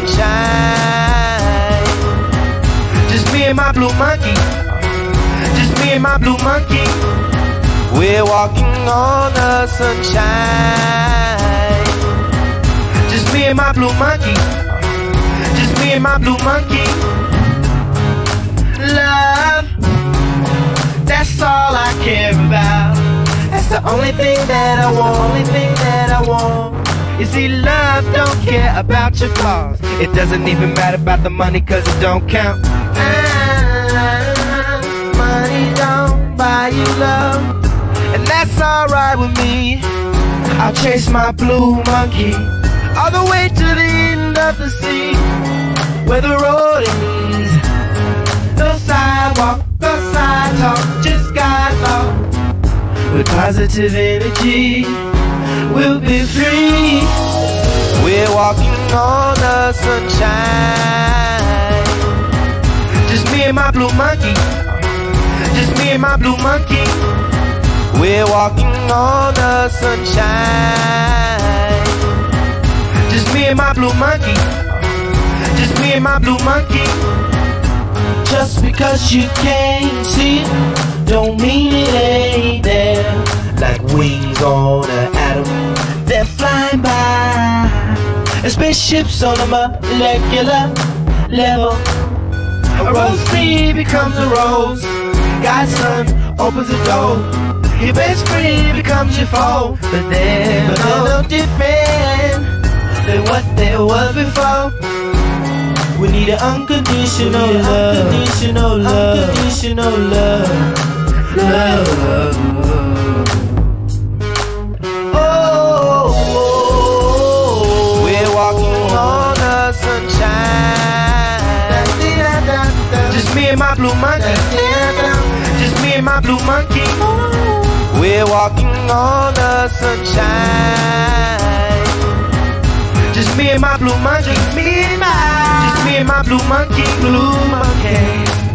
sunshine. Just me and my blue monkey. Just me and my blue monkey. We're walking on the sunshine. Just me and my blue monkey. Just me and my blue monkey. Love, that's all I care about. That's the only thing that I want. Only thing that I want. You see, love don't care about your flaws. It doesn't even matter about the money, cause it don't count. Money don't buy you love, and that's alright with me. I'll chase my blue monkey all the way to the end of the sea, where the road ends. No sidewalk, no side talk, just God love. With positive energy, we'll be free. We're walking on the sunshine. Just me and my blue monkey. Just me and my blue monkey. We're walking on the sunshine. Just me and my blue monkey. Just me and my blue monkey. Just because you can't see it, don't mean it ain't there. Like wings on an atom, they're flying by. And spaceships on a molecular level. A rose tree becomes a rose. God's son opens a door. Your best friend becomes your foe. But they're no different than what they were before. We need an unconditional love. Unconditional love. Unconditional love. Love. Oh, we're walking on the sunshine. Just me and my blue monkey. Just me and my blue monkey. We're walking on the sunshine. Just me and my blue monkey. Just me and my blue monkey. Blue monkey.